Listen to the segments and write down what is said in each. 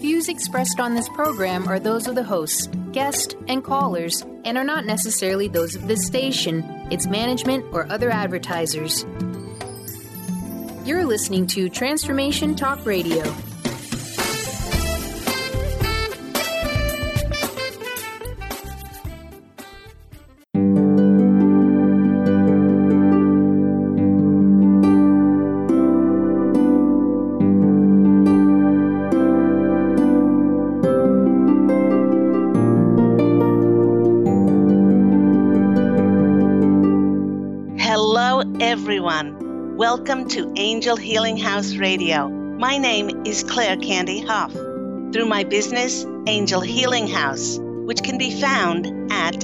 views expressed on this program are those of the hosts, guests, and callers, and are not necessarily those of this station, its management, or other advertisers. You're listening to Transformation Talk Radio. Everyone, welcome to Angel Healing House Radio. My name is Claire Candy Huff. Through my business, Angel Healing House, which can be found at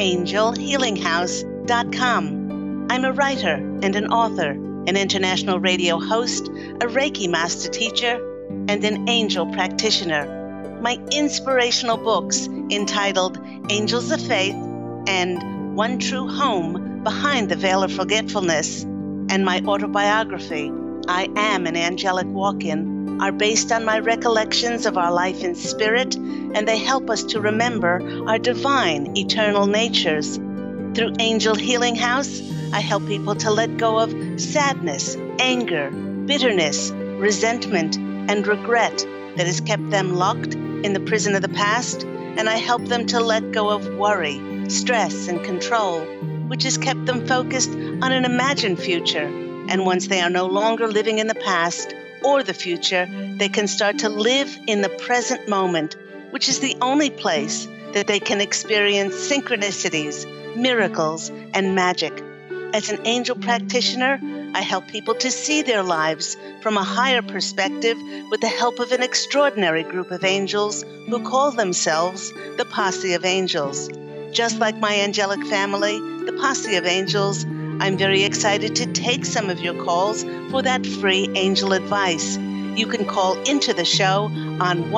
angelhealinghouse.com. I'm a writer and an author, an international radio host, a Reiki master teacher, and an angel practitioner. My inspirational books entitled Angels of Faith and One True Home Behind the Veil of Forgetfulness, and my autobiography, I Am an Angelic Walk-In, are based on my recollections of our life in spirit, and they help us to remember our divine, eternal natures. Through Angel Healing House, I help people to let go of sadness, anger, bitterness, resentment, and regret that has kept them locked in the prison of the past, and I help them to let go of worry, stress, and control, which has kept them focused on an imagined future. And once they are no longer living in the past or the future, they can start to live in the present moment, which is the only place that they can experience synchronicities, miracles, and magic. As an angel practitioner, I help people to see their lives from a higher perspective with the help of an extraordinary group of angels who call themselves the Posse of Angels. Just like my angelic family, the Posse of Angels, I'm very excited to take some of your calls for that free angel advice. You can call into the show on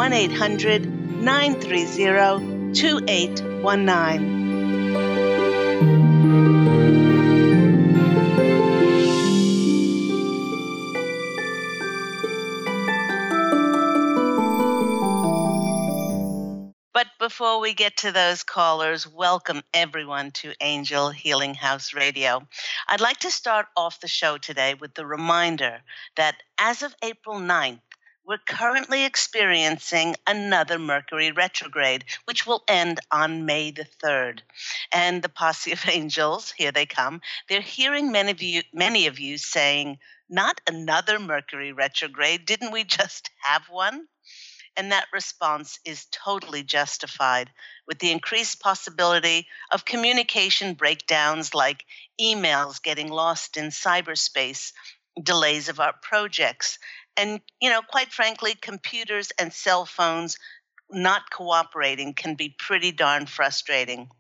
1-800-930-2819. But before we get to those callers, welcome everyone to Angel Healing House Radio. I'd like to start off the show today with the reminder that as of April 9th, we're currently experiencing another Mercury retrograde, which will end on May the 3rd. And the Posse of Angels, here they come, they're hearing many of you saying, "Not another Mercury retrograde, didn't we just have one?" And that response is totally justified with the increased possibility of communication breakdowns like emails getting lost in cyberspace, delays of our projects, and, quite frankly, computers and cell phones not cooperating can be pretty darn frustrating.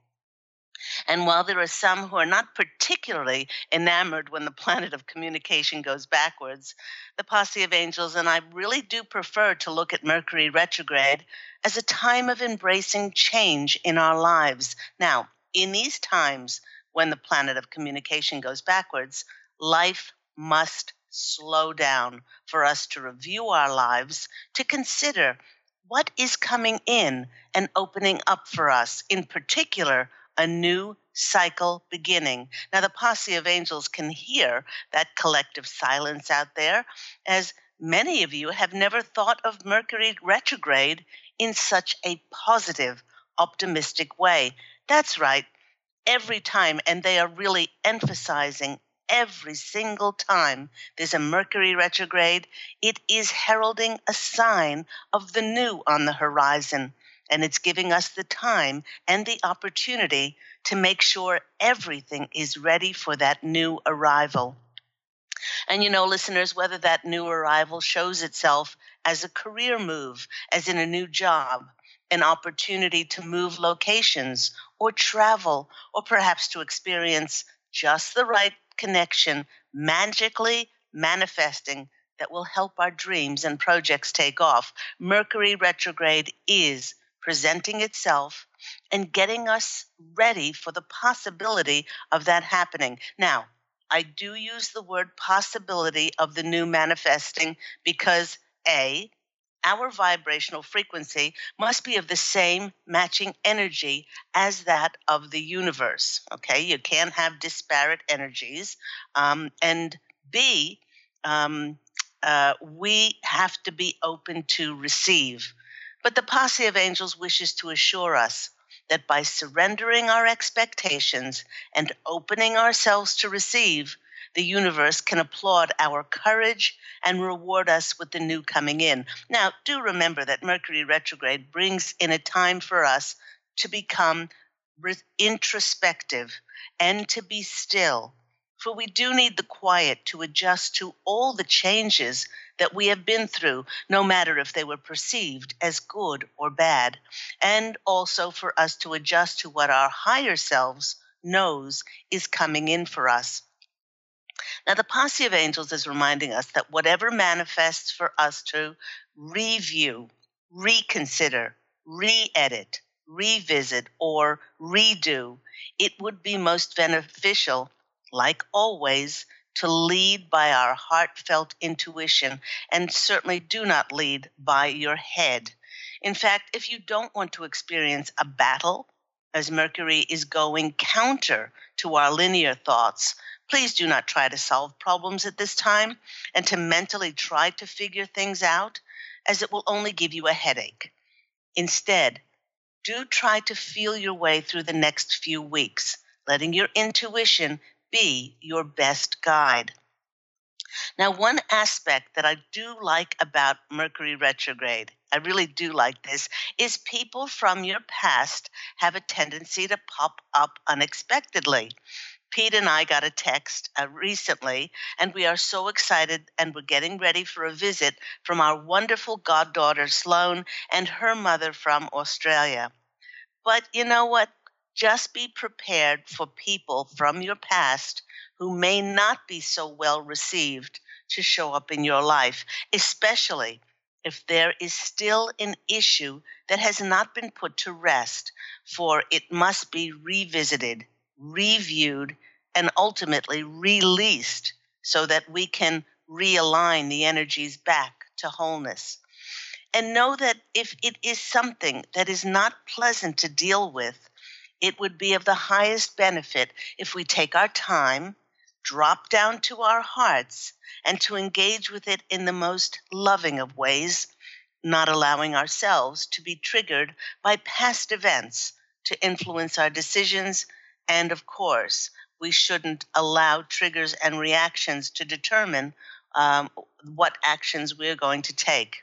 And while there are some who are not particularly enamored when the planet of communication goes backwards, the Posse of Angels and I really do prefer to look at Mercury retrograde as a time of embracing change in our lives. Now, in these times when the planet of communication goes backwards, life must slow down for us to review our lives, to consider what is coming in and opening up for us, in particular, a new cycle beginning. Now, the Posse of Angels can hear that collective silence out there, as many of you have never thought of Mercury retrograde in such a positive, optimistic way. That's right, every time, and they are really emphasizing every single time there's a Mercury retrograde, it is heralding a sign of the new on the horizon. And it's giving us the time and the opportunity to make sure everything is ready for that new arrival. And listeners, whether that new arrival shows itself as a career move, as in a new job, an opportunity to move locations or travel, or perhaps to experience just the right connection, magically manifesting that will help our dreams and projects take off. Mercury retrograde is presenting itself and getting us ready for the possibility of that happening. Now, I do use the word possibility of the new manifesting because A, our vibrational frequency must be of the same matching energy as that of the universe. Okay, you can't have disparate energies. And B, we have to be open to receive. But the posse of angels wishes to assure us that by surrendering our expectations and opening ourselves to receive, the universe can applaud our courage and reward us with the new coming in. Now, do remember that Mercury retrograde brings in a time for us to become introspective and to be still. For we do need the quiet to adjust to all the changes that we have been through, no matter if they were perceived as good or bad, and also for us to adjust to what our higher selves knows is coming in for us. Now, the posse of angels is reminding us that whatever manifests for us to review, reconsider, re-edit, revisit, or redo, it would be most beneficial, like always, to lead by our heartfelt intuition, and certainly do not lead by your head. In fact, if you don't want to experience a battle, as Mercury is going counter to our linear thoughts, please do not try to solve problems at this time and to mentally try to figure things out, as it will only give you a headache. Instead, do try to feel your way through the next few weeks, letting your intuition be your best guide. Now, one aspect that I do like about Mercury retrograde, I really do like this, is people from your past have a tendency to pop up unexpectedly. Pete and I got a text recently, and we are so excited, and we're getting ready for a visit from our wonderful goddaughter, Sloan, and her mother from Australia. But you know what? Just be prepared for people from your past who may not be so well received to show up in your life, especially if there is still an issue that has not been put to rest, for it must be revisited, reviewed, and ultimately released so that we can realign the energies back to wholeness. And know that if it is something that is not pleasant to deal with, it would be of the highest benefit if we take our time, drop down to our hearts, and to engage with it in the most loving of ways, not allowing ourselves to be triggered by past events to influence our decisions. And of course, we shouldn't allow triggers and reactions to determine what actions we're going to take.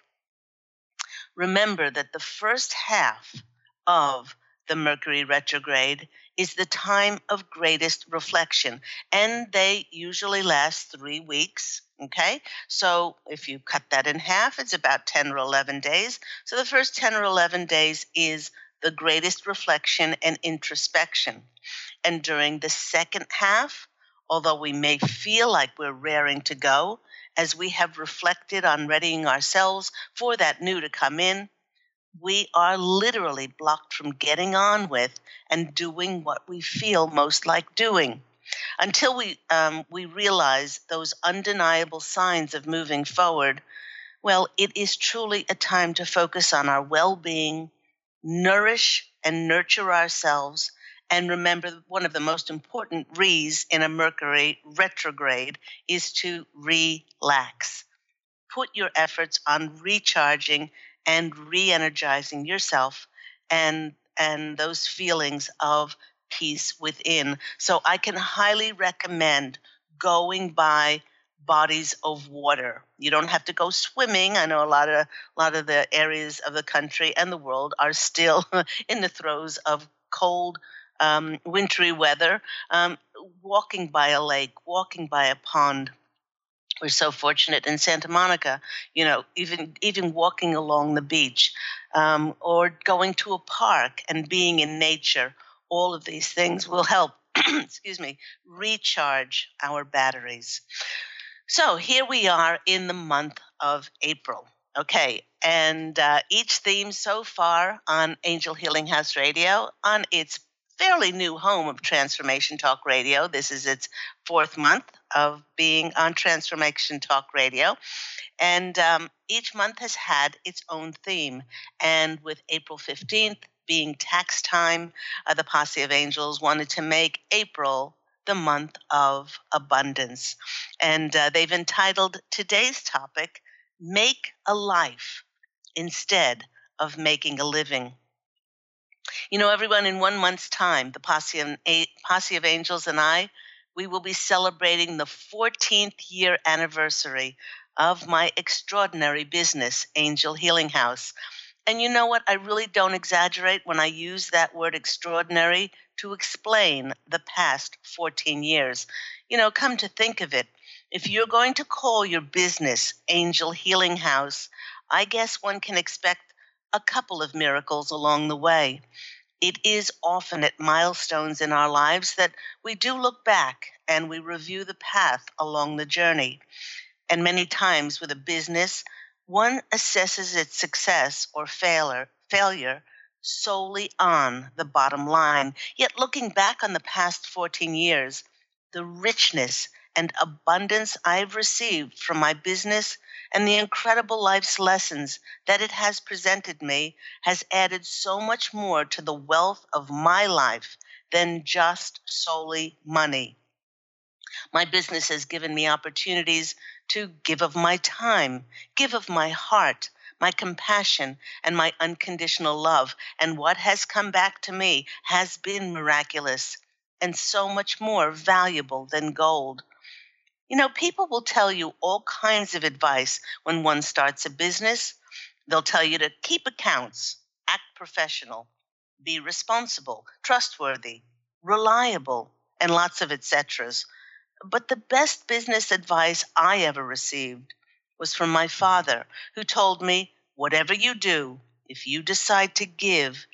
Remember that the first half of the Mercury retrograde is the time of greatest reflection, and they usually last 3 weeks. Okay, so if you cut that in half, it's about 10 or 11 days. So the first 10 or 11 days is the greatest reflection and introspection. And during the second half, although we may feel like we're raring to go, as we have reflected on readying ourselves for that new to come in, we are literally blocked from getting on with and doing what we feel most like doing. Until we realize those undeniable signs of moving forward, well, it is truly a time to focus on our well-being, nourish and nurture ourselves, and remember one of the most important re's in a Mercury retrograde is to relax. Put your efforts on recharging and re-energizing yourself and those feelings of peace within. So I can highly recommend going by bodies of water. You don't have to go swimming. I know a lot of the areas of the country and the world are still in the throes of cold, wintry weather. Walking by a lake, walking by a pond. We're so fortunate in Santa Monica, even walking along the beach, or going to a park and being in nature. All of these things will help, recharge our batteries. So here we are in the month of April. Okay, and each theme so far on Angel Healing House Radio on its fairly new home of Transformation Talk Radio. This is its fourth month of being on Transformation Talk Radio. And each month has had its own theme. And with April 15th being tax time, the Posse of Angels wanted to make April the month of abundance. And they've entitled today's topic, Make a Life Instead of Making a Living. You know, everyone, in 1 month's time, the Posse of Angels and I, we will be celebrating the 14th year anniversary of my extraordinary business, Angel Healing House. And you know what? I really don't exaggerate when I use that word extraordinary to explain the past 14 years. You know, come to think of it, if you're going to call your business Angel Healing House, I guess one can expect a couple of miracles along the way. It is often at milestones in our lives that we do look back and we review the path along the journey. And many times with a business, one assesses its success or failure solely on the bottom line. Yet looking back on the past 14 years, the richness and abundance I've received from my business and the incredible life's lessons that it has presented me has added so much more to the wealth of my life than just solely money. My business has given me opportunities to give of my time, give of my heart, my compassion, and my unconditional love. And what has come back to me has been miraculous and so much more valuable than gold. You know, people will tell you all kinds of advice when one starts a business. They'll tell you to keep accounts, act professional, be responsible, trustworthy, reliable, and lots of et ceteras. But the best business advice I ever received was from my father, who told me, whatever you do, if you decide to give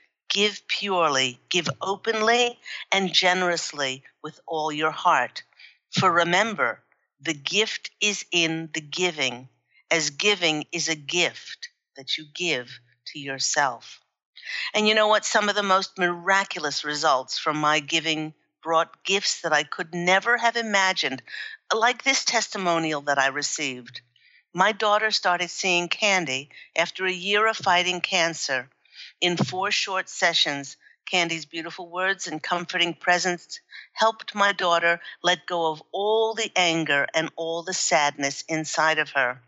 purely, give openly and generously with all your heart. For remember, the gift is in the giving, as giving is a gift that you give to yourself. And you know what? Some of the most miraculous results from my giving brought gifts that I could never have imagined, like this testimonial that I received. My daughter started seeing Candy after a year of fighting cancer. In 4 short sessions, Candy's beautiful words and comforting presence helped my daughter let go of all the anger and all the sadness inside of her.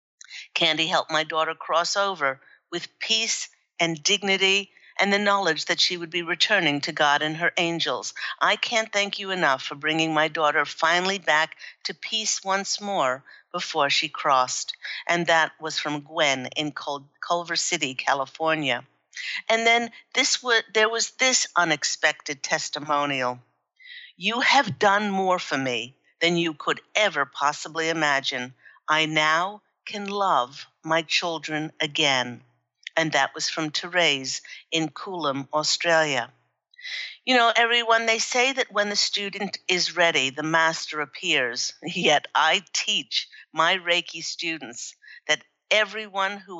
Candy helped my daughter cross over with peace and dignity and the knowledge that she would be returning to God and her angels. I can't thank you enough for bringing my daughter finally back to peace once more before she crossed. And that was from Gwen in Culver City, California. And then there was this unexpected testimonial. You have done more for me than you could ever possibly imagine. I now can love my children again. And that was from Therese in Coolum, Australia. You know, everyone, they say that when the student is ready, the master appears. Yet I teach my Reiki students that everyone who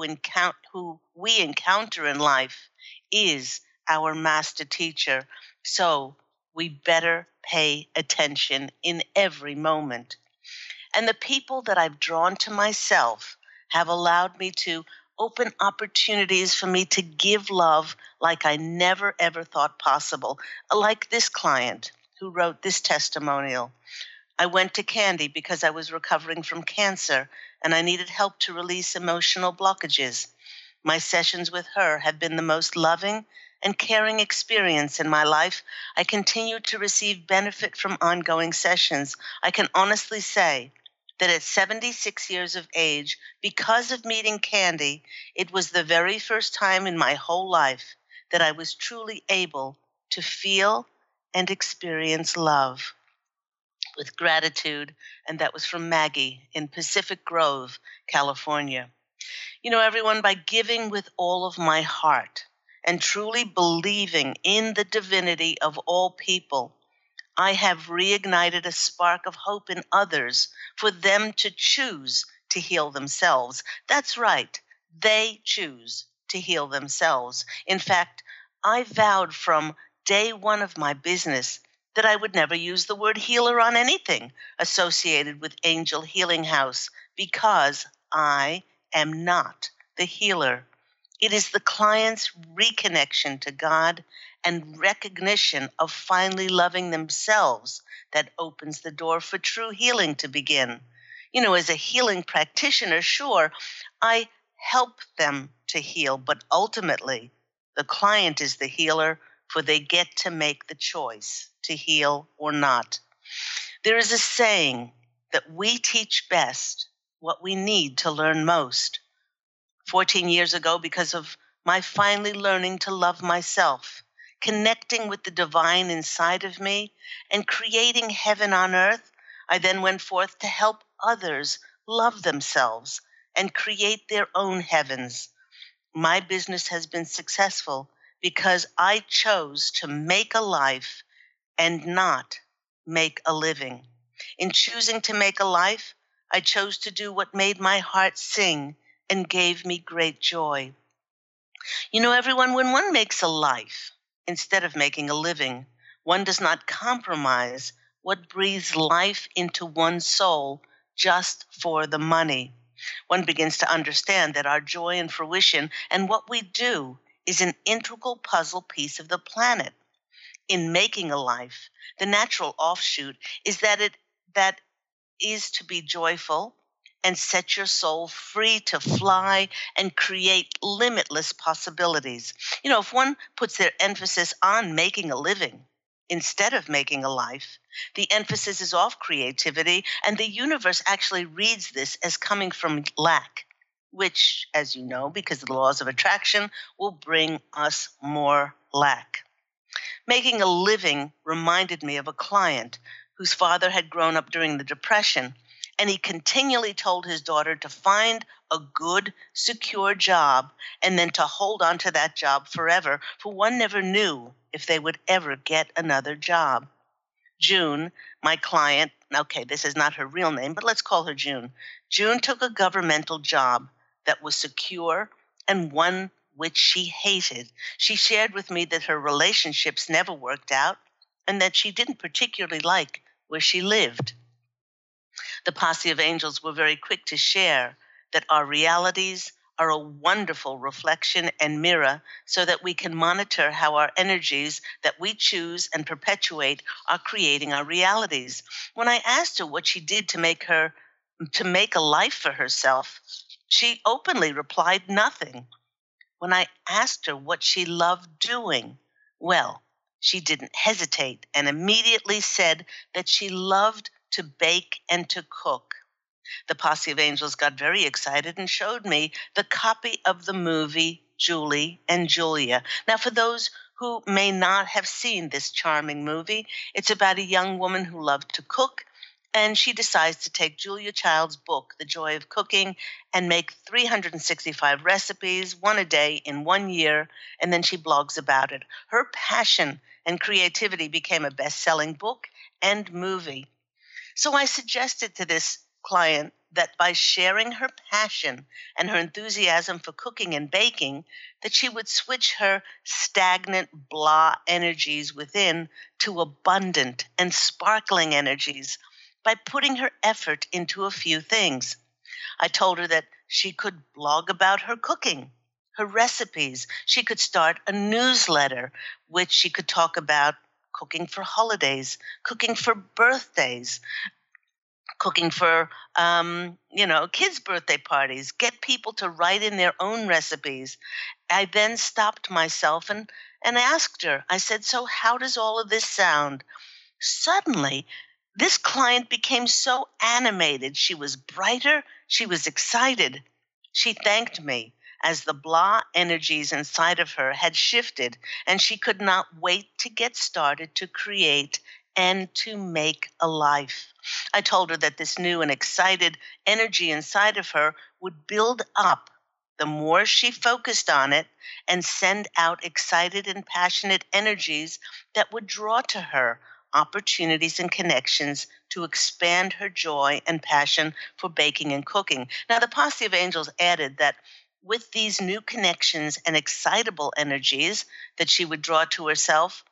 we encounter in life is our master teacher. So we better pay attention in every moment. And the people that I've drawn to myself have allowed me to open opportunities for me to give love like I never, ever thought possible. Like this client who wrote this testimonial. I went to Candy because I was recovering from cancer and I needed help to release emotional blockages. My sessions with her have been the most loving and caring experience in my life. I continue to receive benefit from ongoing sessions. I can honestly say that at 76 years of age, because of meeting Candy, it was the very first time in my whole life that I was truly able to feel and experience love. With gratitude, and that was from Maggie in Pacific Grove, California. You know, everyone, by giving with all of my heart and truly believing in the divinity of all people, I have reignited a spark of hope in others for them to choose to heal themselves. That's right. They choose to heal themselves. In fact, I vowed from day one of my business that I would never use the word healer on anything associated with Angel Healing House because I am not the healer. It is the client's reconnection to God and recognition of finally loving themselves that opens the door for true healing to begin. As a healing practitioner, sure, I help them to heal, but ultimately, the client is the healer, for they get to make the choice to heal or not. There is a saying that we teach best what we need to learn most. 14 years ago, because of my finally learning to love myself, connecting with the divine inside of me, and creating heaven on earth, I then went forth to help others love themselves and create their own heavens. My business has been successful because I chose to make a life and not make a living. In choosing to make a life, I chose to do what made my heart sing and gave me great joy. Everyone, when one makes a life instead of making a living, one does not compromise what breathes life into one's soul just for the money. One begins to understand that our joy and fruition and what we do is an integral puzzle piece of the planet. In making a life, the natural offshoot is that is to be joyful and set your soul free to fly and create limitless possibilities. If one puts their emphasis on making a living instead of making a life, the emphasis is off creativity, and the universe actually reads this as coming from lack, which, as you know, because of the laws of attraction, will bring us more lack. Making a living reminded me of a client whose father had grown up during the Depression, and he continually told his daughter to find a good, secure job and then to hold on to that job forever, for one never knew if they would ever get another job. June, my client, okay, this is not her real name, but let's call her June. June took a governmental job that was secure and one which she hated. She shared with me that her relationships never worked out and that she didn't particularly like where she lived. The Posse of Angels were very quick to share that our realities are a wonderful reflection and mirror so that we can monitor how our energies that we choose and perpetuate are creating our realities. When I asked her what she did to make a life for herself, she openly replied nothing. When I asked her what she loved doing, well, she didn't hesitate and immediately said that she loved to bake and to cook. The Posse of Angels got very excited and showed me the copy of the movie Julie and Julia. Now, for those who may not have seen this charming movie, it's about a young woman who loved to cook, and she decides to take Julia Child's book, The Joy of Cooking, and make 365 recipes, one a day in 1 year, and then she blogs about it. Her passion and creativity became a best-selling book and movie. So I suggested to this client that by sharing her passion and her enthusiasm for cooking and baking, that she would switch her stagnant, blah energies within to abundant and sparkling energies by putting her effort into a few things. I told her that she could blog about her cooking, her recipes. She could start a newsletter, which she could talk about cooking for holidays, cooking for birthdays, cooking for, kids' birthday parties, get people to write in their own recipes. I then stopped myself and asked her, I said, so how does all of this sound? Suddenly, this client became so animated. She was brighter. She was excited. She thanked me as the blah energies inside of her had shifted, and she could not wait to get started to create and to make a life. I told her that this new and excited energy inside of her would build up the more she focused on it and send out excited and passionate energies that would draw to her opportunities and connections to expand her joy and passion for baking and cooking. Now, the Posse of Angels added that with these new connections and excitable energies that she would draw to herself,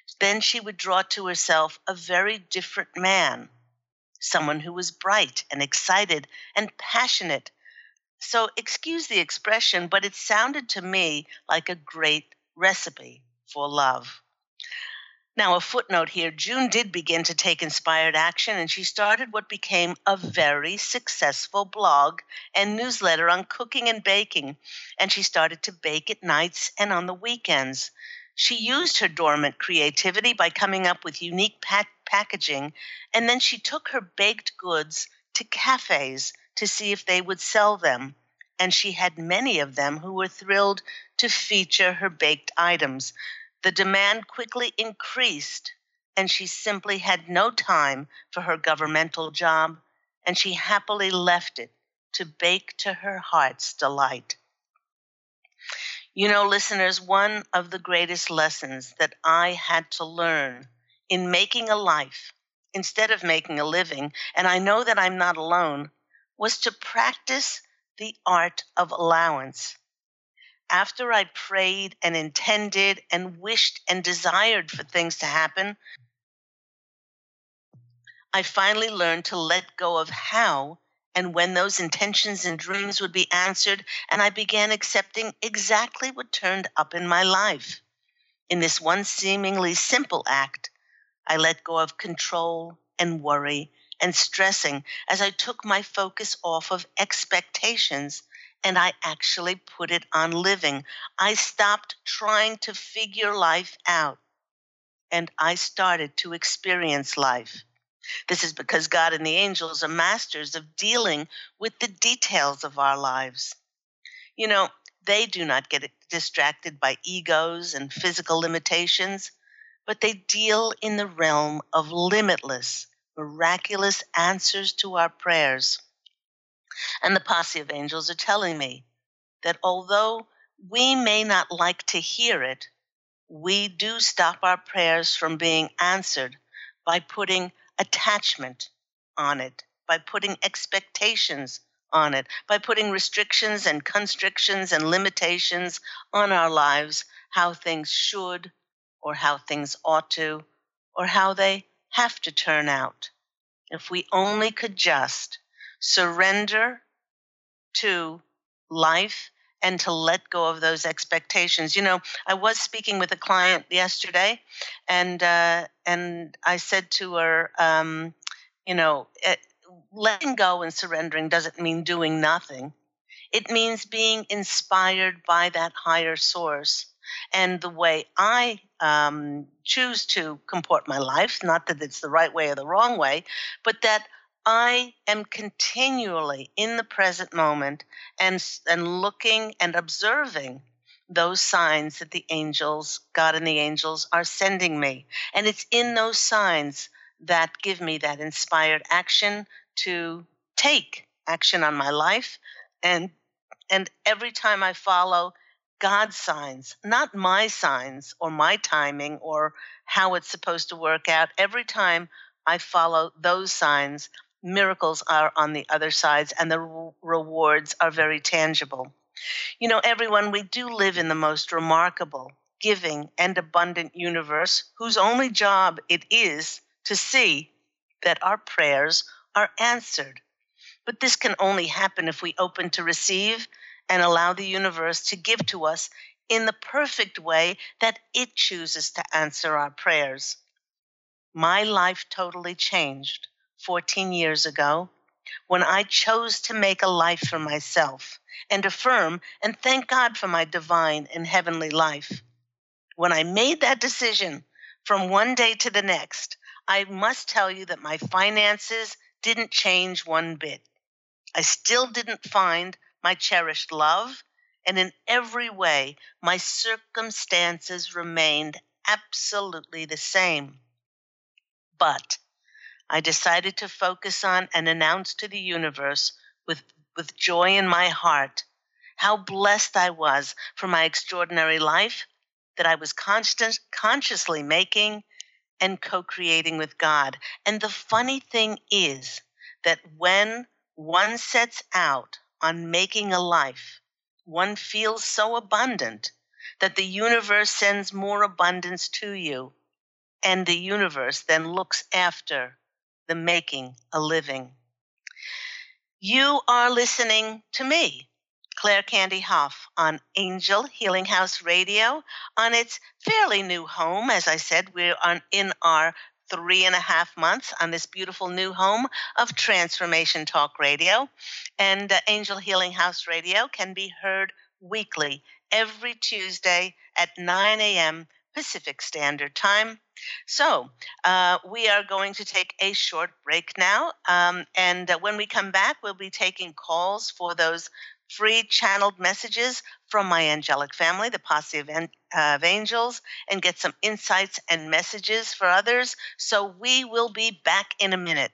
Then she would draw to herself a very different man, someone who was bright and excited and passionate. So, excuse the expression, but it sounded to me like a great recipe for love. Now, a footnote here, June did begin to take inspired action, and she started what became a very successful blog and newsletter on cooking and baking. And she started to bake at nights and on the weekends. She used her dormant creativity by coming up with unique packaging, and then she took her baked goods to cafes to see if they would sell them. And she had many of them who were thrilled to feature her baked items. The demand quickly increased, and she simply had no time for her governmental job, and she happily left it to bake to her heart's delight. You know, listeners, one of the greatest lessons that I had to learn in making a life instead of making a living, and I know that I'm not alone, was to practice the art of allowance. After I prayed and intended and wished and desired for things to happen, I finally learned to let go of how and when those intentions and dreams would be answered, and I began accepting exactly what turned up in my life. In this one seemingly simple act, I let go of control and worry and stressing as I took my focus off of expectations and I actually put it on living. I stopped trying to figure life out and I started to experience life. This is because God and the angels are masters of dealing with the details of our lives. You know, they do not get distracted by egos and physical limitations, but they deal in the realm of limitless, miraculous answers to our prayers. And the posse of angels are telling me that although we may not like to hear it, we do stop our prayers from being answered by putting attachment on it, by putting expectations on it, by putting restrictions and constrictions and limitations on our lives, how things should or how things ought to or how they have to turn out. If we only could just surrender to life and to let go of those expectations. You know, I was speaking with a client yesterday, and I said to her, letting go and surrendering doesn't mean doing nothing. It means being inspired by that higher source. And the way I choose to comport my life, not that it's the right way or the wrong way, but that I am continually in the present moment and looking and observing those signs that the angels, God and the angels, are sending me. And it's in those signs that give me that inspired action to take action on my life. And every time I follow God's signs, not my signs or my timing or how it's supposed to work out, every time I follow those signs, miracles are on the other sides and the rewards are very tangible. You know, everyone, we do live in the most remarkable, giving, and abundant universe whose only job it is to see that our prayers are answered. But this can only happen if we open to receive and allow the universe to give to us in the perfect way that it chooses to answer our prayers. My life totally changed 14 years ago when I chose to make a life for myself and affirm and thank God for my divine and heavenly life. When I made that decision from one day to the next, I must tell you that my finances didn't change one bit. I still didn't find my cherished love, and in every way, my circumstances remained absolutely the same. But I decided to focus on and announce to the universe with joy in my heart how blessed I was for my extraordinary life that I was consciously making and co-creating with God. And the funny thing is that when one sets out on making a life, one feels so abundant that the universe sends more abundance to you. and the universe then looks after the making a living. You are listening to me, Claire Candy Hough, on Angel Healing House Radio, on its fairly new home. As I said, we're in our 3.5 months on this beautiful new home of Transformation Talk Radio. And Angel Healing House Radio can be heard weekly, every Tuesday at 9 a.m. Pacific Standard Time. So we are going to take a short break now. And when we come back, we'll be taking calls for those free channeled messages from my angelic family, the Posse of Angels, and get some insights and messages for others. So we will be back in a minute.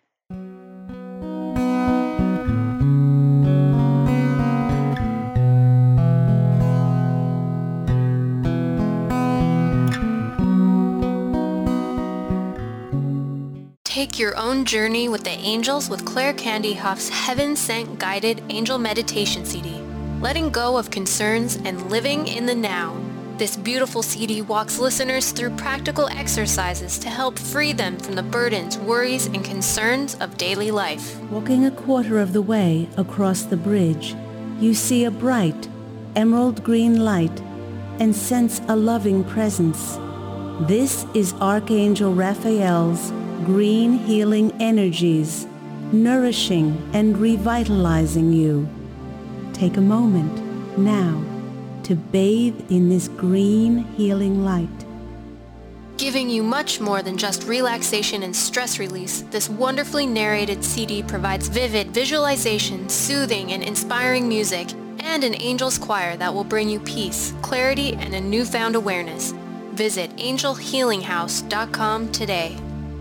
Take your own journey with the angels with Claire Candy Hough's Heaven Sent Guided Angel Meditation CD, letting go of concerns and living in the now. This beautiful CD walks listeners through practical exercises to help free them from the burdens, worries, and concerns of daily life. Walking a quarter of the way across the bridge, you see a bright, emerald green light and sense a loving presence. This is Archangel Raphael's green healing energies, nourishing and revitalizing you. Take a moment now to bathe in this green healing light. Giving you much more than just relaxation and stress release, this wonderfully narrated CD provides vivid visualization, soothing and inspiring music, and an angel's choir that will bring you peace, clarity, and a newfound awareness. Visit angelhealinghouse.com today.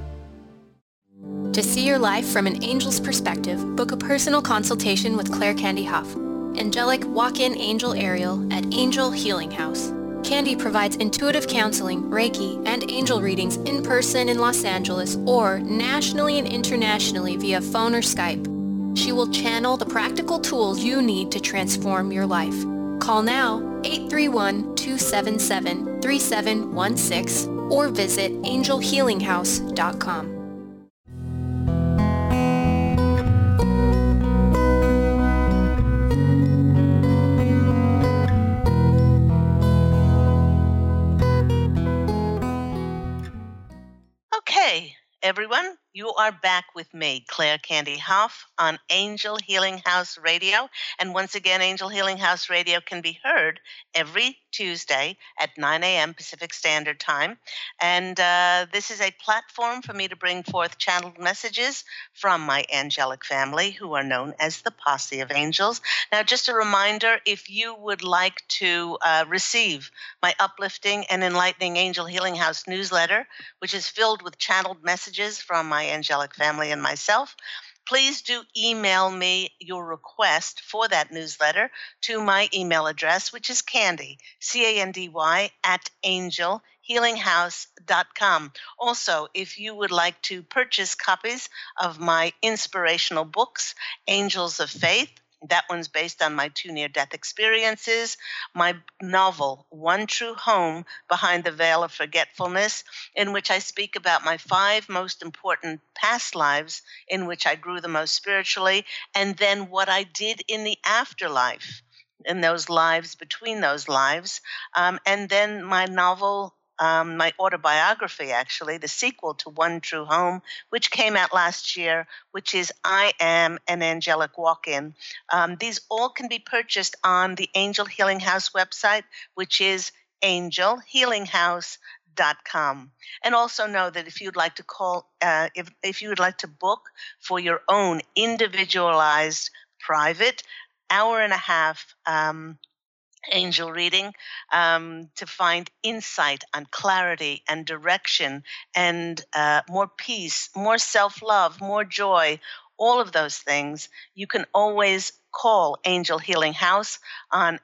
To see your life from an angel's perspective, book a personal consultation with Claire Candy Hough, Angelic Walk-In Angel Ariel at Angel Healing House. Candy provides intuitive counseling, Reiki, and angel readings in person in Los Angeles or nationally and internationally via phone or Skype. She will channel the practical tools you need to transform your life. Call now 831-277-3716 or visit angelhealinghouse.com. Okay, everyone, you are back with me, Claire Candy Hough, on Angel Healing House Radio. And once again, Angel Healing House Radio can be heard every Tuesday at 9 a.m. Pacific Standard Time. And this is a platform for me to bring forth channeled messages from my angelic family, who are known as the Posse of Angels. Now, just a reminder, if you would like to receive my uplifting and enlightening Angel Healing House newsletter, which is filled with channeled messages from my angelic family and myself, please do email me your request for that newsletter to my email address, which is Candy, C-A-N-D-Y, at angelhealinghouse.com. Also, if you would like to purchase copies of my inspirational books, Angels of Faith, that one's based on my 2 near-death experiences, my novel, One True Home Behind the Veil of Forgetfulness, in which I speak about my 5 most important past lives in which I grew the most spiritually, and then what I did in the afterlife, in those lives, between those lives, and then my novel, my autobiography, actually, the sequel to One True Home, which came out last year, which is I Am an Angelic Walk-In. These all can be purchased on the Angel Healing House website, which is angelhealinghouse.com. And also know that if you'd like to call, if you would like to book for your own individualized, private, hour-and-a-half angel reading, to find insight on clarity and direction and more peace, more self-love, more joy, all of those things, you can always call Angel Healing House on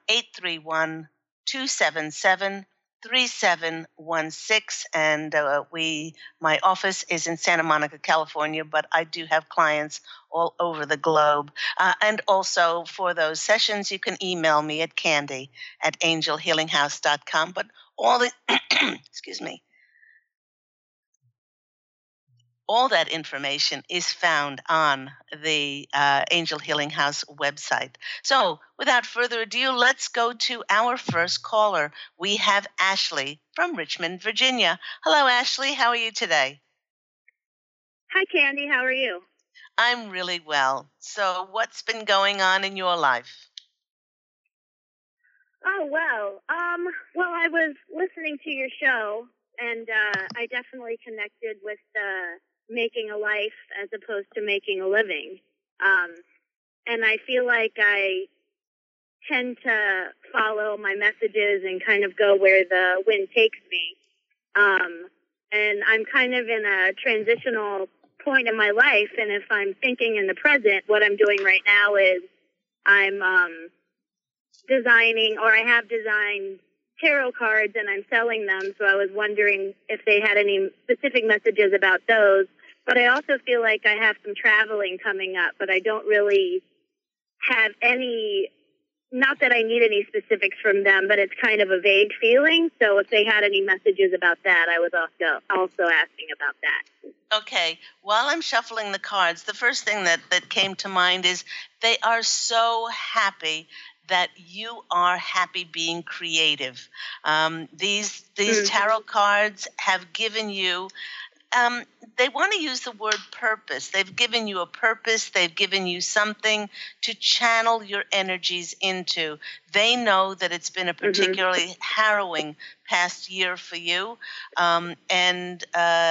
831-277-3716. And my office is in Santa Monica, California, but I do have clients all over the globe. And also for those sessions, you can email me at Candy at angelhealinghouse.com. But all the, excuse me, All that information is found on the Angel Healing House website. So without further ado, let's go to our first caller. We have Ashley from Richmond, Virginia. Hello, Ashley. How are you today? Hi, Candy. How are you? I'm really well. So what's been going on in your life? Oh, well, I was listening to your show, and I definitely connected with making a life as opposed to making a living. And I feel like I tend to follow my messages and kind of go where the wind takes me. And I'm kind of in a transitional point in my life, and if I'm thinking in the present, what I'm doing right now is I'm designing, or I have designed tarot cards, and I'm selling them. So I was wondering if they had any specific messages about those. But I also feel like I have some traveling coming up, but I don't really have any, not that I need any specifics from them, but it's kind of a vague feeling. So if they had any messages about that, I was also asking about that. Okay. While I'm shuffling the cards, the first thing that came to mind is they are so happy that you are happy being creative. These tarot cards have given you, they want to use the word purpose. They've given you a purpose. They've given you something to channel your energies into. They know that it's been a particularly harrowing past year for you, and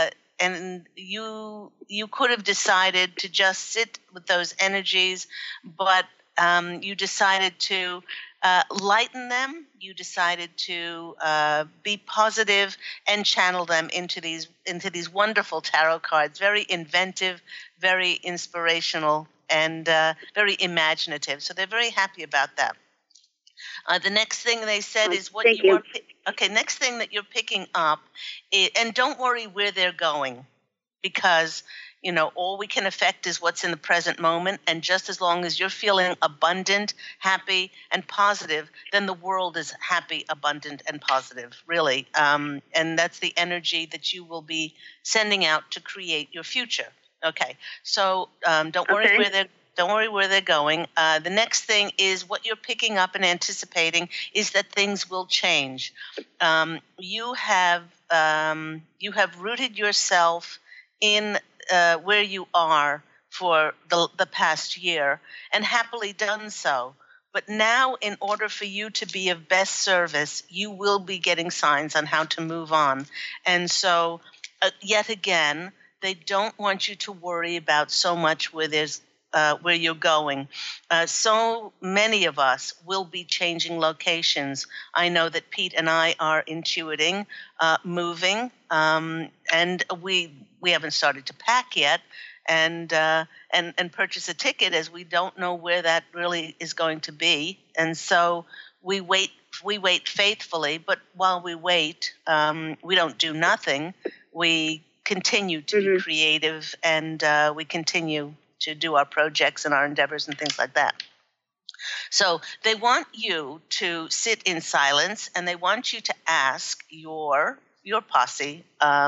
you could have decided to just sit with those energies, but you decided to lighten them. You decided to be positive and channel them into these wonderful tarot cards. Very inventive, very inspirational, and very imaginative. So they're very happy about that. The next thing they said is what you are. Okay, next thing that you're picking up, and don't worry where they're going, because all we can affect is what's in the present moment. And just as long as you're feeling abundant, happy, and positive, then the world is happy, abundant, and positive, really. And that's the energy that you will be sending out to create your future. Okay, so don't worry where they're going. The next thing is what you're picking up and anticipating is that things will change. You have rooted yourself in where you are for the past year, and happily done so. But now, in order for you to be of best service, you will be getting signs on how to move on. And so, yet again, they don't want you to worry about so much where you're going. So many of us will be changing locations. I know that Pete and I are intuiting, moving, and we haven't started to pack yet, and purchase a ticket, as we don't know where that really is going to be. And so we wait faithfully. But while we wait, we don't do nothing. We continue to be creative, and we continue to do our projects and our endeavors and things like that. So they want you to sit in silence, and they want you to ask your posse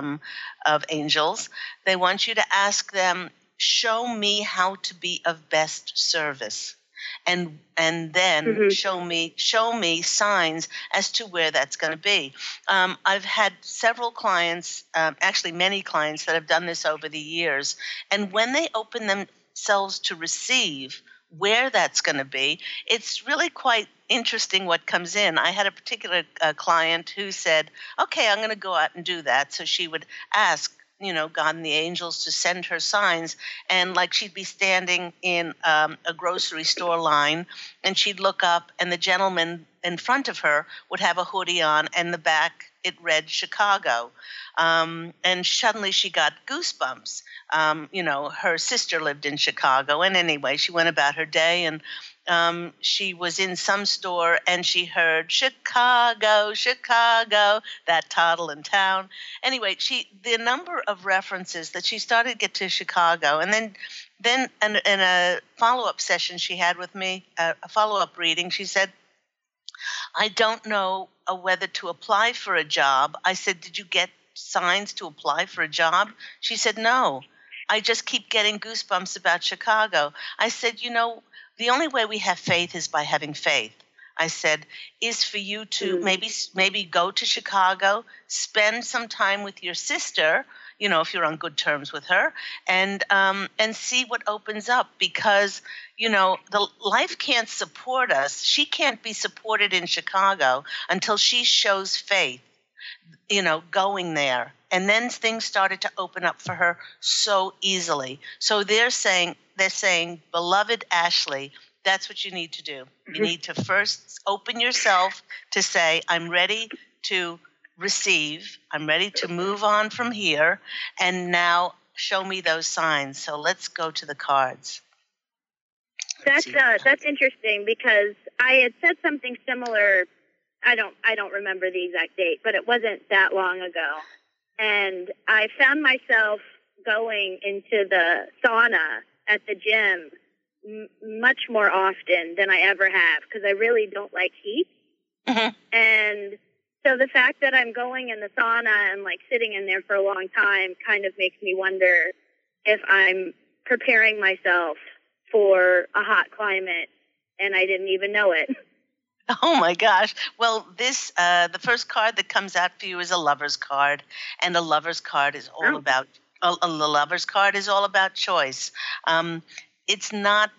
of angels. They want you to ask them, show me how to be of best service. And then show me signs as to where that's going to be. I've had several clients, actually many clients, that have done this over the years. And when they open themselves to receive where that's going to be, it's really quite interesting what comes in. I had a particular client who said, okay, I'm going to go out and do that. So she would ask, God and the angels to send her signs. And like she'd be standing in a grocery store line, and she'd look up, and the gentleman in front of her would have a hoodie on, and the back it read Chicago. And suddenly she got goosebumps. Her sister lived in Chicago. And anyway, she went about her day, and she was in some store, and she heard Chicago, Chicago, that toddle in town. Anyway, the number of references that she started to get to Chicago, and then in a follow-up session she had with me, a follow-up reading, she said, I don't know whether to apply for a job. I said, did you get signs to apply for a job? She said, no. I just keep getting goosebumps about Chicago. I said, the only way we have faith is by having faith. I said, is for you to maybe go to Chicago, spend some time with your sister, if you're on good terms with her, and see what opens up, because the life can't support us. She can't be supported in Chicago until she shows faith, going there. And then things started to open up for her so easily. So they're saying, beloved Ashley, that's what you need to do. You need to first open yourself to say, I'm ready to receive. I'm ready to move on from here. And now show me those signs. So let's go to the cards. That's interesting, because I had said something similar. I don't remember the exact date, but it wasn't that long ago. And I found myself going into the sauna at the gym much more often than I ever have, because I really don't like heat. Mm-hmm. And so the fact that I'm going in the sauna and sitting in there for a long time kind of makes me wonder if I'm preparing myself for a hot climate and I didn't even know it. Oh my gosh. Well, this, the first card that comes out for you is a lover's card. And a lover's card is all about, the lover's card is all about choice. It's not,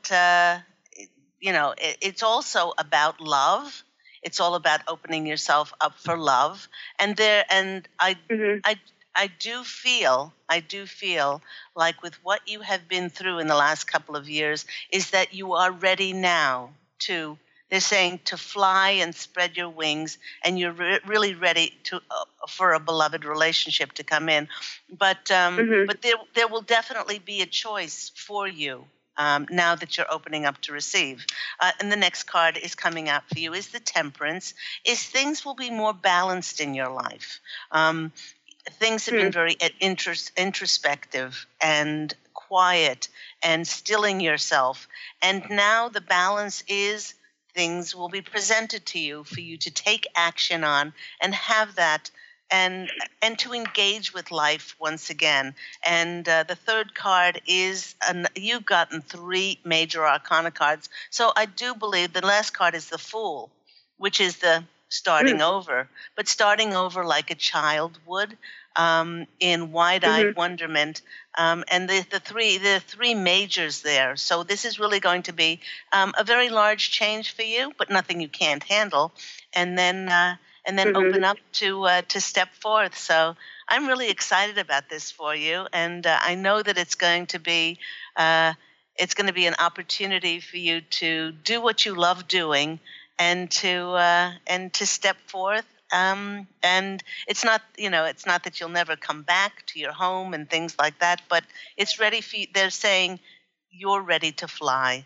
it's also about love. It's all about opening yourself up for love. And I do feel like with what you have been through in the last couple of years is that you are ready now to, they're saying, to fly and spread your wings, and you're really ready to for a beloved relationship to come in. But there will definitely be a choice for you now that you're opening up to receive. And the next card is coming out for you is the Temperance. Is things will be more balanced in your life. Things have been very introspective and quiet and stilling yourself. And now the balance is things will be presented to you for you to take action on and have that and to engage with life once again. And the third card is, you've gotten 3 major arcana cards. So I do believe the last card is the Fool, which is the starting over, but starting over like a child would, in wide-eyed wonderment. And the three majors there. So this is really going to be a very large change for you, but nothing you can't handle. And then open up to step forth. So I'm really excited about this for you, and I know that it's going to be an opportunity for you to do what you love doing, and to step forth. And it's not that you'll never come back to your home and things like that, but it's ready for you. They're saying you're ready to fly.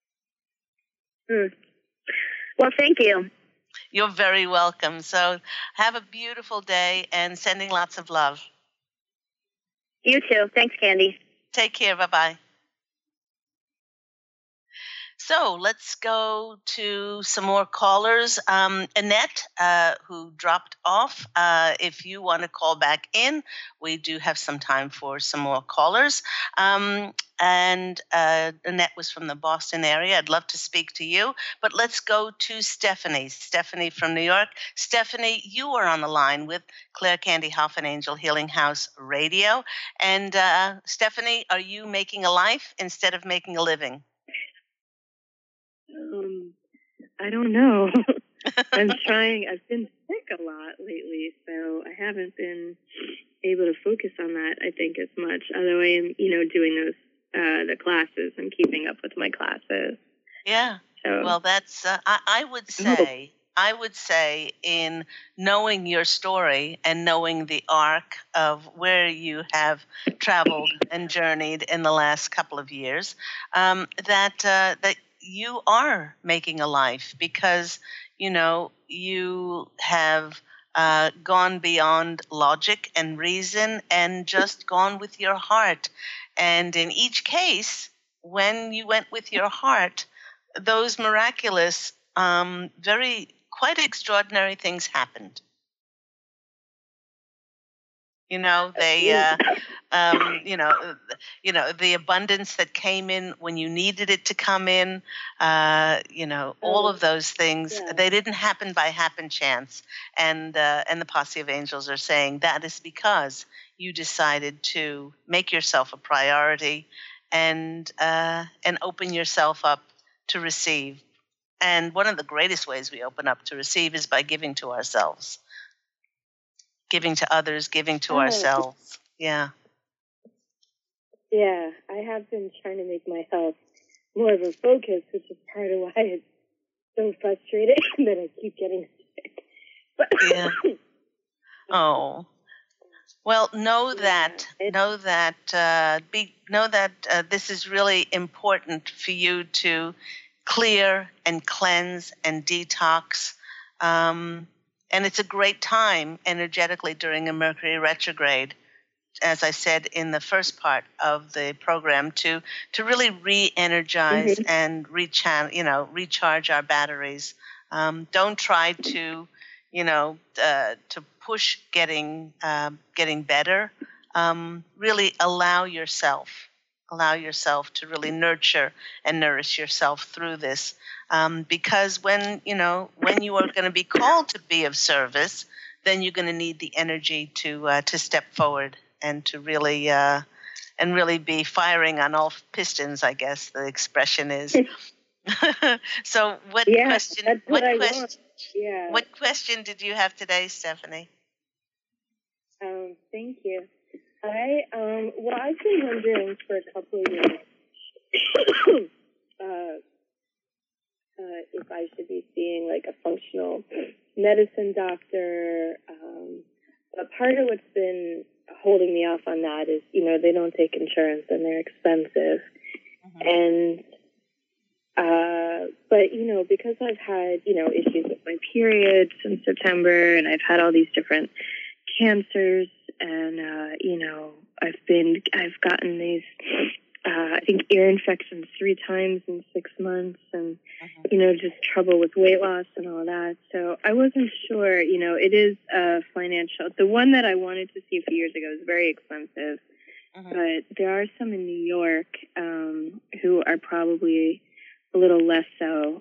Well, thank you. You're very welcome. So have a beautiful day, and sending lots of love. You too. Thanks, Candy. Take care. Bye-bye. So let's go to some more callers. Annette, who dropped off, if you want to call back in, we do have some time for some more callers. And Annette was from the Boston area. I'd love to speak to you. But let's go to Stephanie. Stephanie from New York. Stephanie, you are on the line with Claire Candy Hoff and Angel Healing House Radio. And Stephanie, are you making a life instead of making a living? I don't know. I'm trying. I've been sick a lot lately, so I haven't been able to focus on that, I think, as much. Although I am, doing those the classes and keeping up with my classes. Yeah. So, well, that's I would say in knowing your story and knowing the arc of where you have traveled and journeyed in the last couple of years, that you are making a life, because you have gone beyond logic and reason and just gone with your heart. And in each case, when you went with your heart, those miraculous, quite extraordinary things happened. You know, the abundance that came in when you needed it to come in. All of those things. Yeah. They didn't happen by happen chance. And the Posse of Angels are saying that is because you decided to make yourself a priority and open yourself up to receive. And one of the greatest ways we open up to receive is by giving to ourselves. Giving to others, giving to ourselves. Yeah. Yeah, I have been trying to make my health more of a focus, which is part of why it's so frustrating that I keep getting sick. But Yeah. Oh. Well, know that this is really important for you to clear and cleanse and detox. And it's a great time energetically during a Mercury retrograde, as I said in the first part of the program, to really re-energize and recharge our batteries. Don't try to to push getting better. Really allow yourself to really nurture and nourish yourself through this, because when you are going to be called to be of service, then you're going to need the energy to step forward and to really be firing on all pistons, I guess the expression is. So what question did you have today, Stephanie? Thank you. I've been wondering for a couple of years if I should be seeing like a functional medicine doctor. But part of what's been holding me off on that is, they don't take insurance and they're expensive. And but because I've had issues with my period since September, and I've had all these different cancers, and I've gotten these I think ear infections 3 times in 6 months, and just trouble with weight loss and all that. So I wasn't sure. It is financial. The one that I wanted to see a few years ago is very expensive, but there are some in New York who are probably a little less so.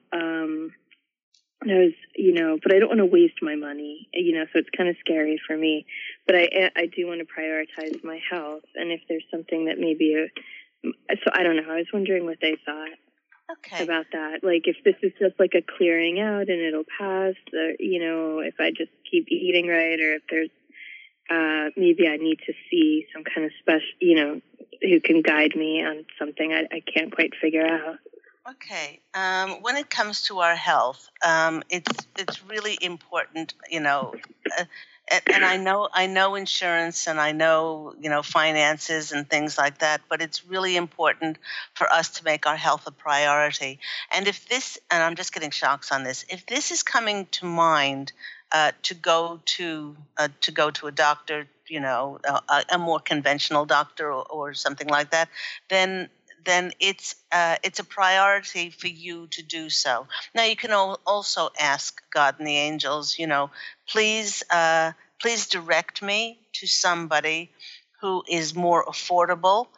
But I don't want to waste my money, so it's kind of scary for me. But I do want to prioritize my health, and if there's something that maybe, so I don't know. I was wondering what they thought about that. Like if this is just like a clearing out and it'll pass, or, if I just keep eating right, or if there's maybe I need to see some kind of special, who can guide me on something I can't quite figure out. Okay. When it comes to our health, it's really important, and I know insurance, and I know finances and things like that, but it's really important for us to make our health a priority. And and I'm just getting shocks on this, if this is coming to mind, to go to a doctor, a more conventional doctor or something like that, then it's a priority for you to do so. Now you can also ask God and the angels, please direct me to somebody who is more affordable,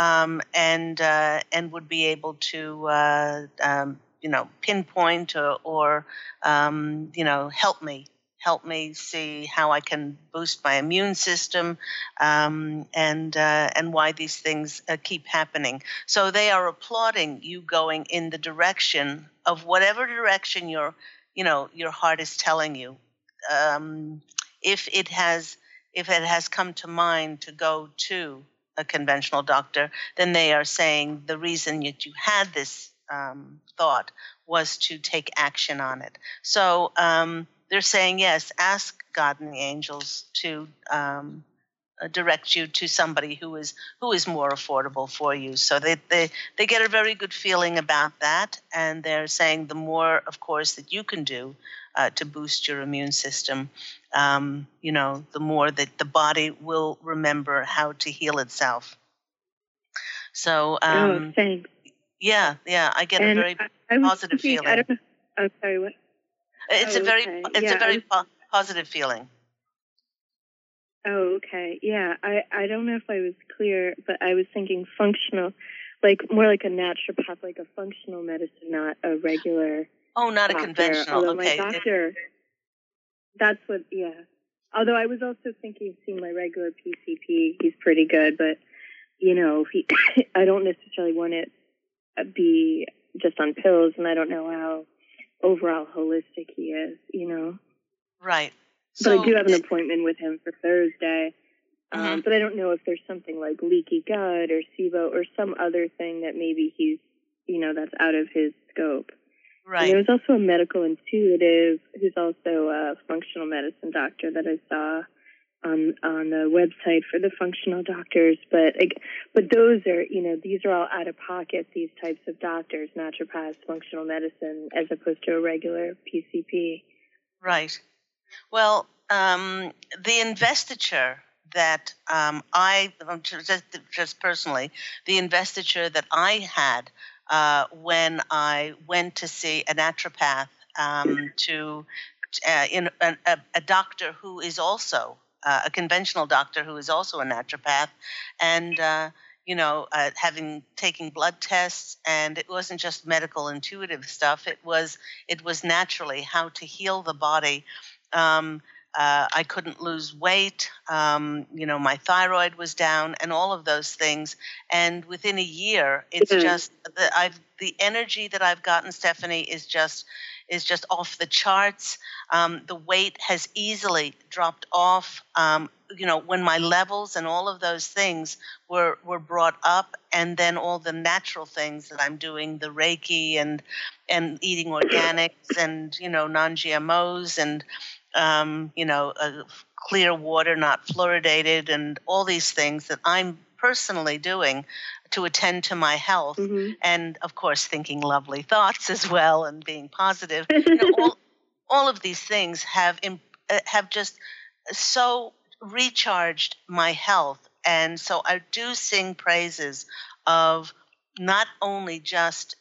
and would be able to pinpoint or help me see how I can boost my immune system, and why these things keep happening. So they are applauding you going in the direction of whatever direction your heart is telling you. If it has come to mind to go to a conventional doctor, then they are saying the reason that you had this thought was to take action on it. So they're saying, yes, ask God and the angels to direct you to somebody who is more affordable for you. So they get a very good feeling about that, and they're saying the more, of course, that you can do to boost your immune system, the more that the body will remember how to heal itself. So, thanks. Yeah, I get a very positive feeling. I don't know. Oh, sorry, what? It's a very positive feeling. Oh, okay. Yeah, I don't know if I was clear, but I was thinking functional, like more like a naturopath, like a functional medicine, not a regular not doctor. a conventional. Although Okay. my doctor, that's what, yeah. Although I was also thinking of seeing my regular PCP. He's pretty good, but, I don't necessarily want it to be just on pills, and I don't know how overall holistic he is, Right. But I do have an appointment with him for Thursday. But I don't know if there's something like leaky gut or SIBO or some other thing that maybe he's, that's out of his scope. Right. And there was also a medical intuitive who's also a functional medicine doctor that I saw on the website for the functional doctors. But those are, these are all out of pocket, these types of doctors, naturopaths, functional medicine, as opposed to a regular PCP. Right. Well, the investiture that just personally, the investiture that I had when I went to see a naturopath, a doctor who is also a conventional doctor who is also a naturopath, and having taken blood tests, and it wasn't just medical intuitive stuff. It was naturally how to heal the body. I couldn't lose weight. My thyroid was down, and all of those things. And within a year, it's just the energy that I've gotten, Stephanie, is just off the charts. The weight has easily dropped off. When my levels and all of those things were brought up, and then all the natural things that I'm doing, the Reiki and eating organics and non-GMOs and clear water, not fluoridated, and all these things that I'm personally doing to attend to my health, and of course thinking lovely thoughts as well and being positive. All of these things have just so recharged my health, and so I do sing praises of not only just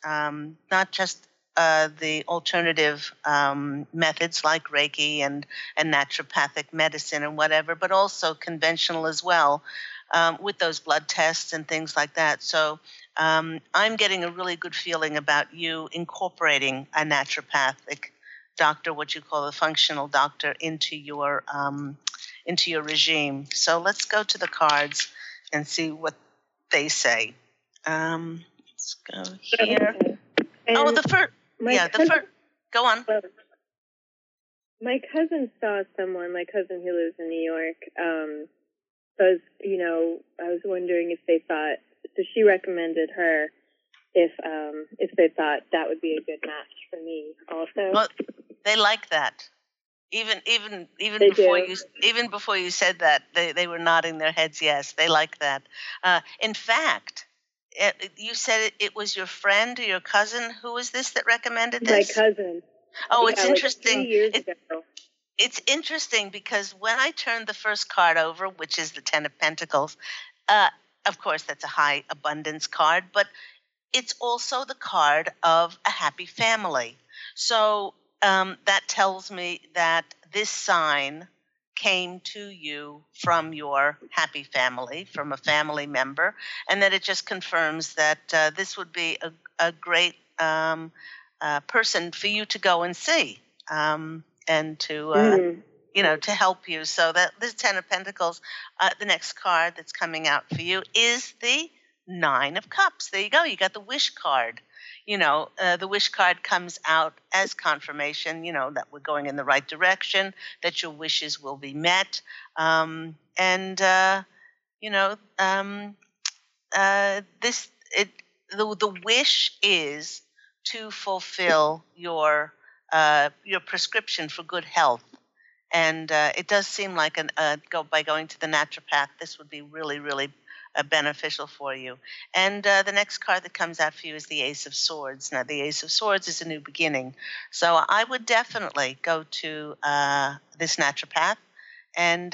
the alternative methods like Reiki and naturopathic medicine and whatever, but also conventional as well, with those blood tests and things like that. So I'm getting a really good feeling about you incorporating a naturopathic doctor, what you call a functional doctor, into your regime. So let's go to the cards and see what they say. Let's go here. Okay. The first. Go on. My cousin saw someone, my cousin who lives in New York, I was wondering if they thought, so she recommended her if they thought that would be a good match for me also. Well, they like that. Even before you said that, they were nodding their heads yes. They like that. In fact, you said it was your friend or your cousin. Who was this that recommended this? My cousin. Oh, it's interesting. Like 3 years ago. It's interesting because when I turned the first card over, which is the Ten of Pentacles, of course that's a high abundance card, but it's also the card of a happy family. So that tells me that this sign came to you from your happy family, from a family member, and that it just confirms that this would be a great person for you to go and see, and to to help you. So that this Ten of Pentacles, the next card that's coming out for you is the Nine of Cups. There you go. You got the wish card. The wish card comes out as confirmation, that we're going in the right direction, that your wishes will be met. The wish is to fulfill your prescription for good health. And it does seem like by going to the naturopath, this would be really, really beneficial for you. And the next card that comes out for you is the Ace of Swords. Now, the Ace of Swords is a new beginning. So I would definitely go to this naturopath and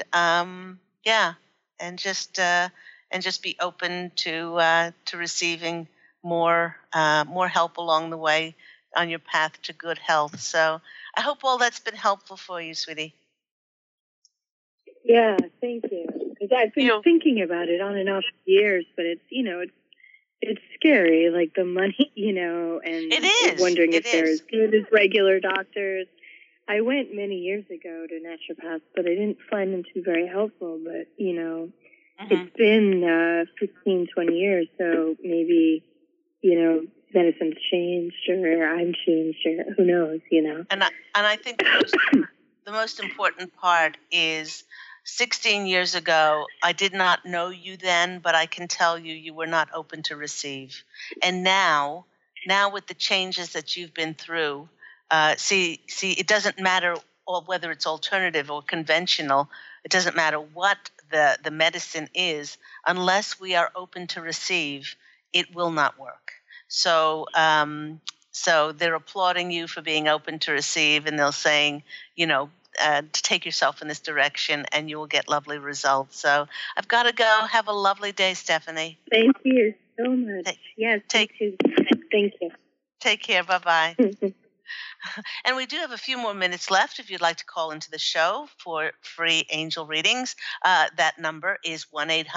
just be open to receiving more help along the way on your path to good health. So I hope all that's been helpful for you, sweetie. Yeah, thank you. Because I've been thinking about it on and off for years, but it's, it's scary, like the money, and It is. Wondering if they're as good as regular doctors. I went many years ago to naturopaths, but I didn't find them to be very helpful. But, it's been 15, 20 years, so maybe, medicine's changed or I'm changed or who knows, And I think the most important part is 16 years ago, I did not know you then, but I can tell you were not open to receive. And now with the changes that you've been through, see, it doesn't matter whether it's alternative or conventional. It doesn't matter what the medicine is. Unless we are open to receive, it will not work. So they're applauding you for being open to receive, and they're saying, to take yourself in this direction, and you will get lovely results. So I've got to go. Have a lovely day, Stephanie. Thank you so much. Yes, thank you. Take care. Bye-bye. And we do have a few more minutes left if you'd like to call into the show for free angel readings. That number is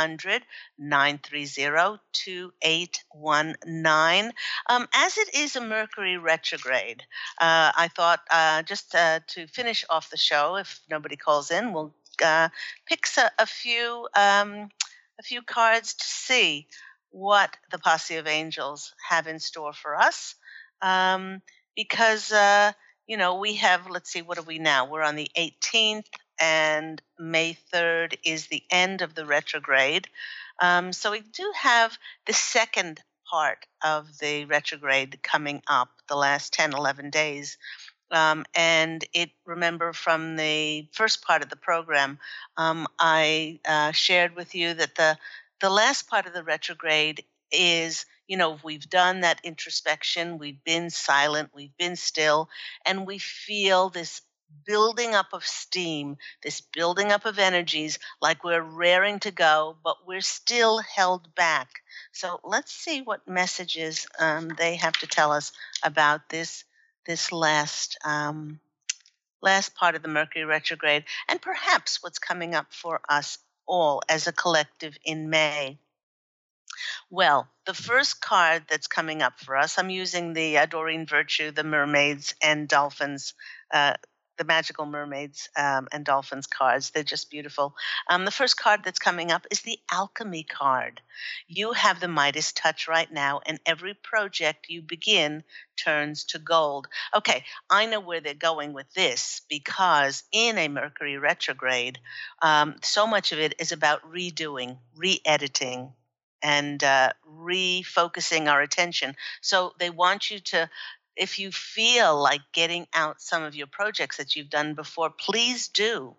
1-800-930-2819. As it is a Mercury retrograde, I thought just to finish off the show, if nobody calls in, we'll pick a few cards to see what the Posse of Angels have in store for us. Because, we have, let's see, what are we now? We're on the 18th, and May 3rd is the end of the retrograde. So we do have the second part of the retrograde coming up, the last 10, 11 days. And remember from the first part of the program, I shared with you that the last part of the retrograde is, we've done that introspection, we've been silent, we've been still, and we feel this building up of steam, this building up of energies, like we're raring to go, but we're still held back. So let's see what messages they have to tell us about this last part of the Mercury retrograde, and perhaps what's coming up for us all as a collective in May. Well, the first card that's coming up for us, I'm using the Doreen Virtue, the Mermaids and Dolphins, the Magical Mermaids and Dolphins cards. They're just beautiful. The first card that's coming up is the Alchemy card. You have the Midas touch right now, and every project you begin turns to gold. Okay, I know where they're going with this, because in a Mercury retrograde, so much of it is about redoing, re-editing, and refocusing our attention. So they want you to, if you feel like getting out some of your projects that you've done before, please do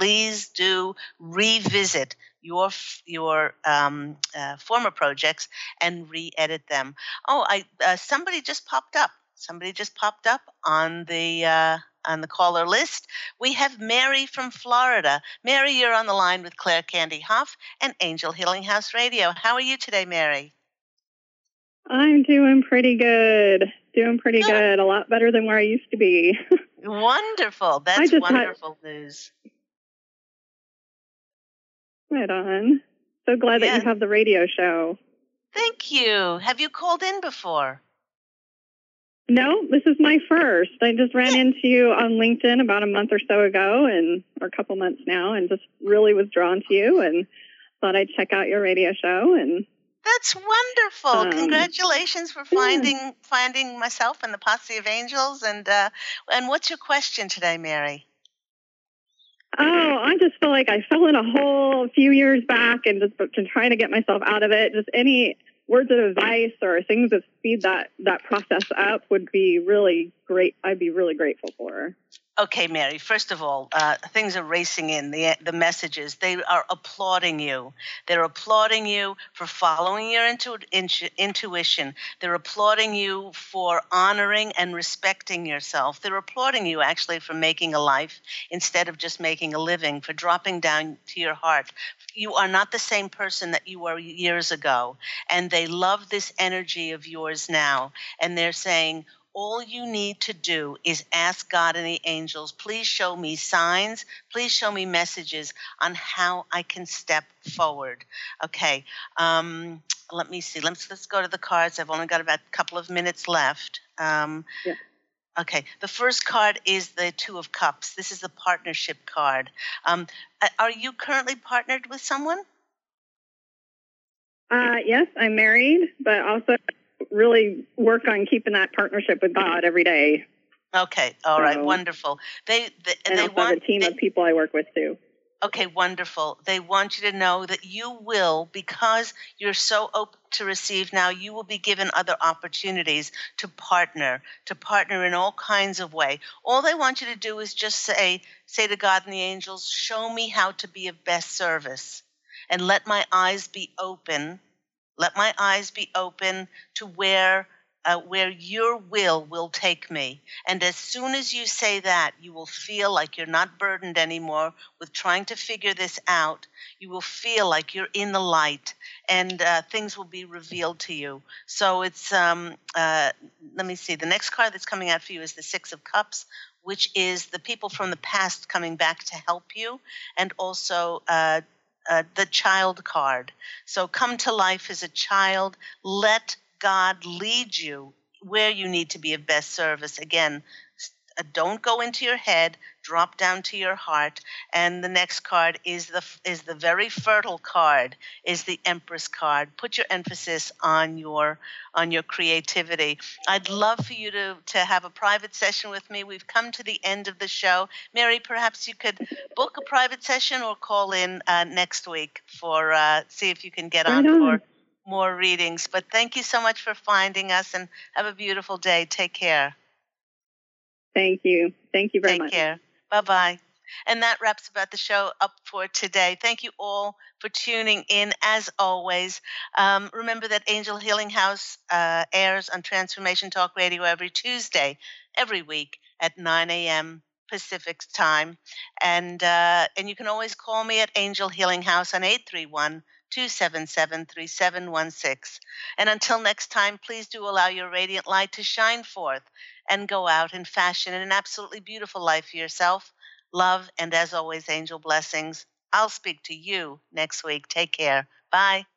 revisit your former projects and re-edit them. Somebody just popped up on the caller list. We have Mary from Florida. Mary, you're on the line with Claire Candy Hough and Angel Healing House Radio. How are you today, Mary? I'm doing pretty good. Good. A lot better than where I used to be. Wonderful. That's wonderful news. Right on. So glad that you have the radio show. Thank you. Have you called in before? No, this is my first. I just ran into you on LinkedIn about a month or so ago, or a couple months now, and just really was drawn to you and thought I'd check out your radio show. And that's wonderful. Congratulations for finding myself and the Posse of Angels. And what's your question today, Mary? Oh, I just feel like I fell in a hole a few years back and just been trying to get myself out of it. Just any words of advice or things that speed that process up would be really great. I'd be really grateful for. Okay, Mary, first of all, things are racing in, the messages. They are applauding you. They're applauding you for following your intuition. They're applauding you for honoring and respecting yourself. They're applauding you, actually, for making a life instead of just making a living, for dropping down to your heart. You are not the same person that you were years ago, and they love this energy of yours now, and they're saying, All you need to do is ask God and the angels, please show me signs, please show me messages on how I can step forward. Okay, let me see. Let's go to the cards. I've only got about a couple of minutes left. Yeah. Okay, the first card is the Two of Cups. This is the partnership card. Are you currently partnered with someone? Yes, I'm married, but also really work on keeping that partnership with God every day. Okay, all right, wonderful. And they also have a team of people I work with too. Okay, wonderful. They want you to know that you will, because you're so open to receive now, you will be given other opportunities to partner in all kinds of way. All they want you to do is just say to God and the angels, show me how to be of best service, and let my eyes be open. Let my eyes be open to where your will take me. And as soon as you say that, you will feel like you're not burdened anymore with trying to figure this out. You will feel like you're in the light, and things will be revealed to you. So it's, let me see, the next card that's coming out for you is the Six of Cups, which is the people from the past coming back to help you, and also the child card. So come to life as a child. Let God lead you where you need to be of best service. Again, don't go into your head, drop down to your heart. And the next card is the very fertile card, is the Empress card. Put your emphasis on your creativity. I'd love for you to have a private session with me. We've come to the end of the show. Mary, perhaps you could book a private session or call in next week for see if you can get on for more readings. But thank you so much for finding us, and have a beautiful day. Take care. Thank you. Thank you very much. Take care. Bye-bye. And that wraps about the show up for today. Thank you all for tuning in, as always. Remember that Angel Healing House airs on Transformation Talk Radio every Tuesday, every week at 9 a.m. Pacific time. And you can always call me at Angel Healing House on 831-277-3716. And until next time, please do allow your radiant light to shine forth and go out and fashion an absolutely beautiful life for yourself. Love, and as always, angel blessings. I'll speak to you next week. Take care. Bye.